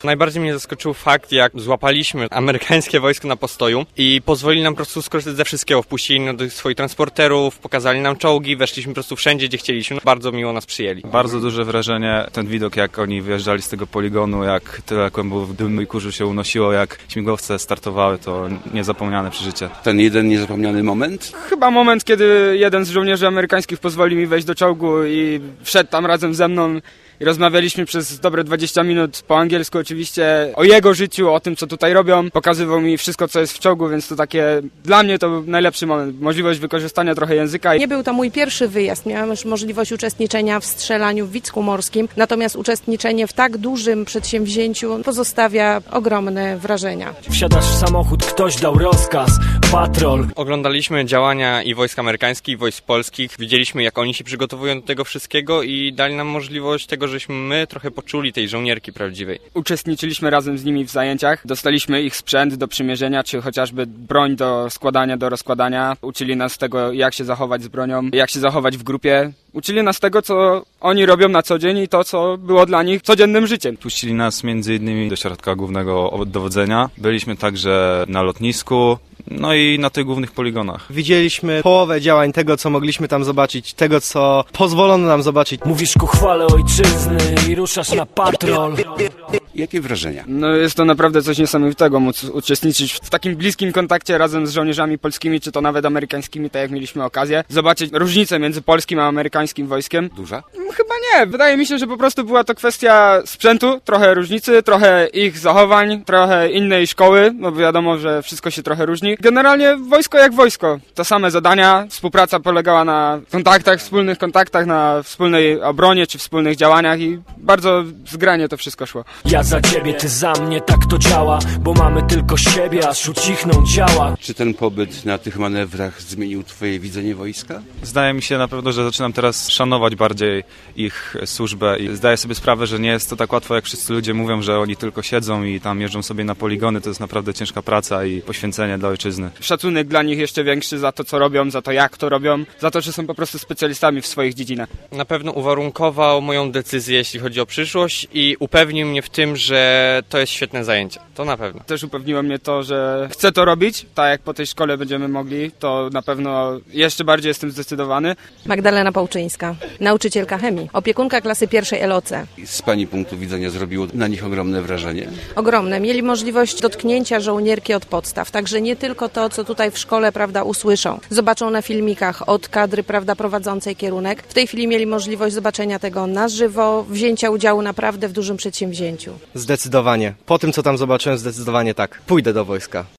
Najbardziej mnie zaskoczył fakt, jak złapaliśmy amerykańskie wojsko na postoju i pozwolili nam po prostu skorzystać ze wszystkiego. Wpuścili nas do swoich transporterów, pokazali nam czołgi, weszliśmy po prostu wszędzie, gdzie chcieliśmy. Bardzo miło nas przyjęli. Bardzo duże wrażenie, ten widok, jak oni wyjeżdżali z tego poligonu, jak tyle kłębów dymu i kurzu się unosiło, jak śmigłowce startowały, to niezapomniane przeżycie. Ten jeden niezapomniany moment? Chyba moment, kiedy jeden z żołnierzy amerykańskich pozwolił mi wejść do czołgu i wszedł tam razem ze mną i rozmawialiśmy przez dobre 20 minut po angielsku oczywiście o jego życiu, o tym, co tutaj robią. Pokazywał mi wszystko, co jest w czołgu, więc to takie, dla mnie to był najlepszy moment. Możliwość wykorzystania trochę języka. Nie był to mój pierwszy wyjazd. Miałam już możliwość uczestniczenia w strzelaniu w Wicku Morskim, natomiast uczestniczenie w tak dużym przedsięwzięciu pozostawia ogromne wrażenia. Wsiadasz w samochód, ktoś dał rozkaz, patrol. Oglądaliśmy działania i wojsk amerykańskich, i wojsk polskich. Widzieliśmy, jak oni się przygotowują do tego wszystkiego i dali nam możliwość tego, żeśmy my trochę poczuli tej żołnierki prawdziwej. Uczestniczyliśmy razem z nimi w zajęciach. Dostaliśmy ich sprzęt do przymierzenia, czy chociażby broń do składania, do rozkładania. Uczyli nas tego, jak się zachować z bronią, jak się zachować w grupie. Uczyli nas tego, co oni robią na co dzień i to, co było dla nich codziennym życiem. Puścili nas między innymi do środka głównego dowodzenia. Byliśmy także na lotnisku, no i na tych głównych poligonach. Widzieliśmy połowę działań tego, co mogliśmy tam zobaczyć, tego, co pozwolono nam zobaczyć. Mówisz ku chwale ojczyzny i ruszasz na patrol. Jakie wrażenia? No jest to naprawdę coś niesamowitego, móc uczestniczyć w takim bliskim kontakcie razem z żołnierzami polskimi, czy to nawet amerykańskimi, tak jak mieliśmy okazję. Zobaczyć różnicę między polskim a amerykańskim wojskiem. Duża? Chyba nie. Wydaje mi się, że po prostu była to kwestia sprzętu, trochę różnicy, trochę ich zachowań, trochę innej szkoły, no bo wiadomo, że wszystko się trochę różni. Generalnie wojsko jak wojsko. To same zadania, współpraca polegała na kontaktach, wspólnych kontaktach, na wspólnej obronie czy wspólnych działaniach i bardzo zgranie to wszystko szło. Ja za ciebie, ty za mnie, tak to działa, bo mamy tylko siebie, aż ucichną działa. Czy ten pobyt na tych manewrach zmienił twoje widzenie wojska? Zdaje mi się na pewno, że zaczynam teraz szanować bardziej ich służbę i zdaję sobie sprawę, że nie jest to tak łatwo, jak wszyscy ludzie mówią, że oni tylko siedzą i tam jeżdżą sobie na poligony. To jest naprawdę ciężka praca i poświęcenie dla ojczyzny. Szacunek dla nich jeszcze większy za to, co robią, za to, jak to robią, za to, że są po prostu specjalistami w swoich dziedzinach. Na pewno uwarunkował moją decyzję, jeśli chodzi o przyszłość i upewnił mnie w tym, że to jest świetne zajęcie. To na pewno. Też upewniło mnie to, że chcę to robić, tak jak po tej szkole będziemy mogli, to na pewno jeszcze bardziej jestem zdecydowany. Magdalena Pałczyńska, nauczycielka chemii, opiekunka klasy pierwszej LOC. Z pani punktu widzenia zrobiło na nich ogromne wrażenie? Ogromne. Mieli możliwość dotknięcia żołnierki od podstaw, także nie tylko to, co tutaj w szkole, prawda, usłyszą. Zobaczą na filmikach od kadry, prawda, prowadzącej kierunek. W tej chwili mieli możliwość zobaczenia tego na żywo, wzięcia udziału naprawdę w dużym przedsięwzięciu. Zdecydowanie. Po tym, co tam zobaczyłem, zdecydowanie tak. Pójdę do wojska.